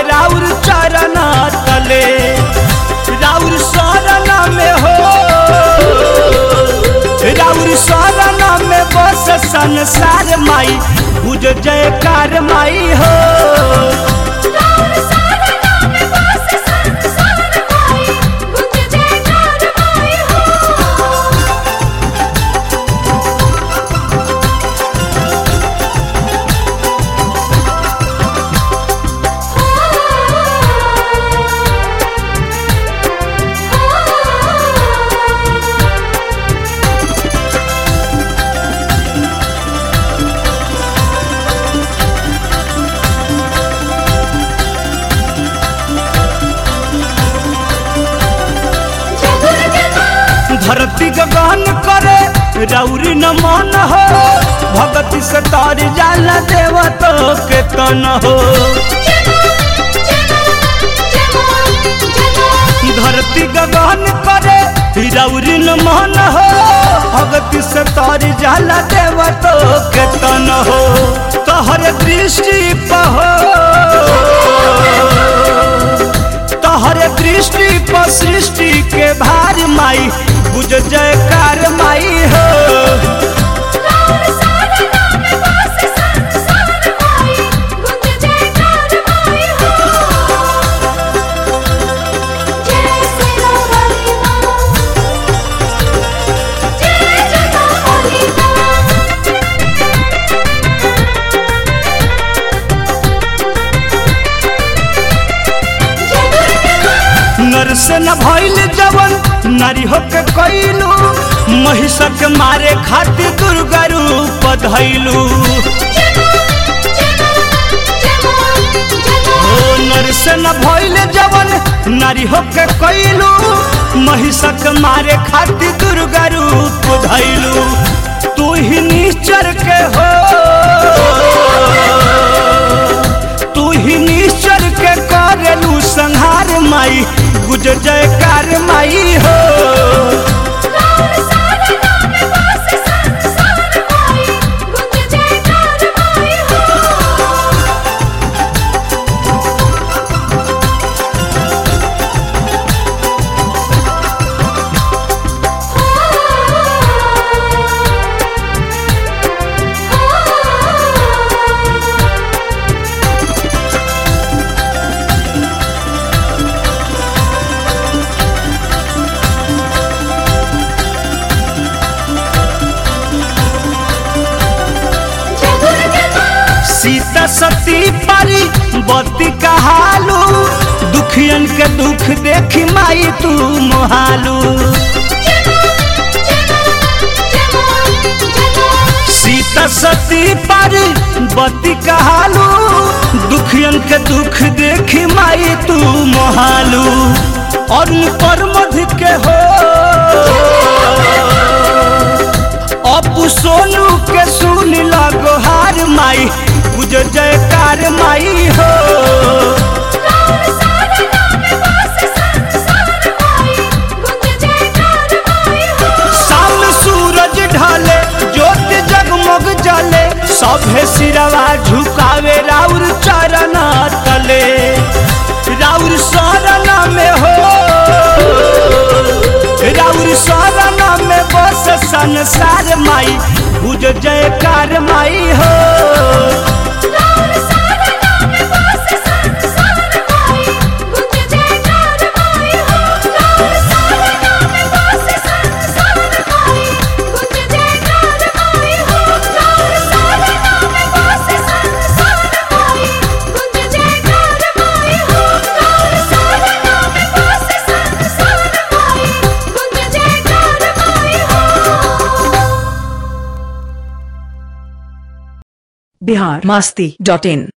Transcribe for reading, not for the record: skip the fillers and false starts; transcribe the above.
राउर चरण तले राउर शरण में हो राउर शरण में बस संसार माई बुझ जयकार माई हो धरती गगन करे राउरी नमन हो भगति से तार जाला देवतो के तन हो धरती गगन करे राउरी नमन हो भगति से तार जाला देवतो के तन हो तोहर दृष्टि पहो तोहर दृष्टि पर सृष्टि के भार माई बुझ जयकार माई हो नर से न भइल जवन नारी होके कइलू महिषक मारे खातिर दुर्गा रूप धइलू हो नर से न भइल जवन नारी होके कइलू महिषक मारे खातिर दुर्गा रूप धइलू तू ही निश्चर के हो तू ही निश्चर के करेलू संहार माई बुझ जयकार माई हो सीता सती पारी बत्ती कहालू दुखियन के दुख देखी माई तू मोहालू सीता सती पारी बत्ती कहालू दुखियन के दुख देखी माई तू मोहालू और पर मध के हो अपू सोनू के सुन लगो हार माई बुझ जयकार माई हो साम सूरज ढले ज्योत जगमग जले सभे सिरवा झुकावे राउर चरण तले राउर शरण में हो राउर शरण में बस संसार माई बुझ जयकार माई हो biharmasti.in